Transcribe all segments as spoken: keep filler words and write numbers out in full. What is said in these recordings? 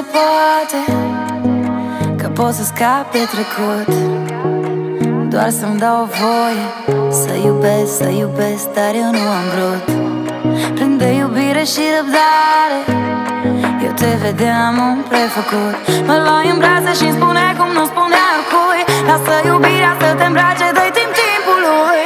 poate că pot să scap de trecut, doar să-mi dau voie să iubesc, să iubesc, dar eu nu am vrut. Plin de iubire și răbdare, eu te vedeam un prefăcut. Mă luai în brațe și-mi spune cum nu spunea oricui: lasă iubirea să te îmbrace, dă-i timp timpului.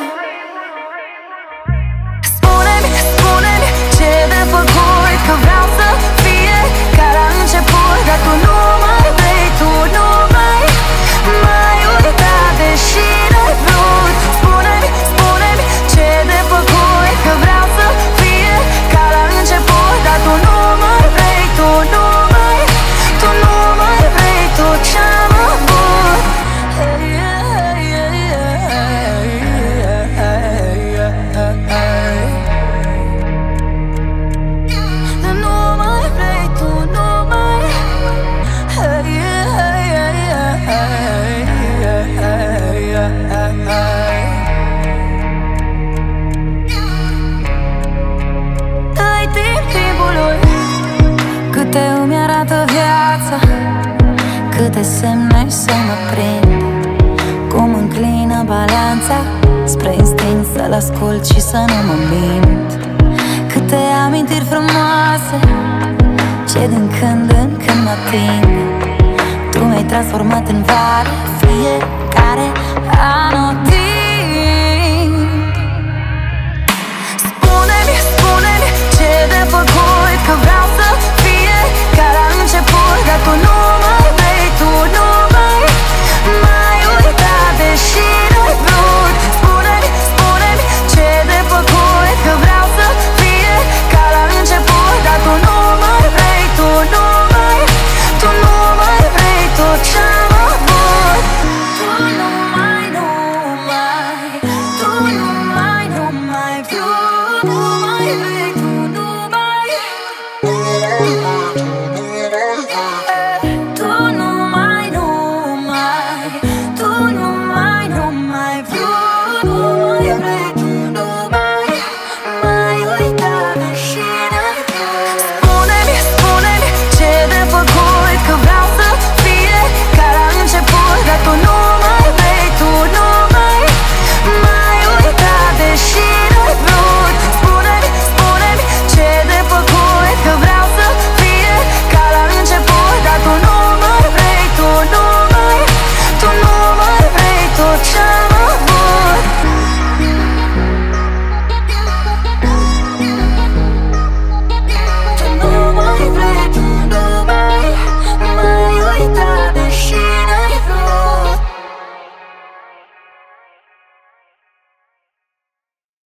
Spune-mi, spune-mi ce de făcut, că vreau să fie ca la început. Dar tu nu mai vrei, tu nu mai mai uita, deși n-ai vrut. Spune-mi, spune-mi ce de făcut, că vreau să fie ca la început. Dar tu nu mai vrei, tu nu mai, tu nu mai vrei tot ce-am avut. Hey, yeah, yeah, yeah, yeah, yeah, yeah. Tu nu mai vrei, tu nu mai. Hey, yeah, yeah, yeah, yeah, yeah. Dă-i timp timpului, câte îmi arată viața, câte semne să mă prind, cum înclină balanța spre instinct, să-l ascult și să nu mă mint. Câte amintiri frumoase ce din când în când mă ating. Tu mi-ai transformat în vară fiecare anotimp. Spune-mi, spune-mi ce de făcut, că vreau să fie ca la început. Dar tu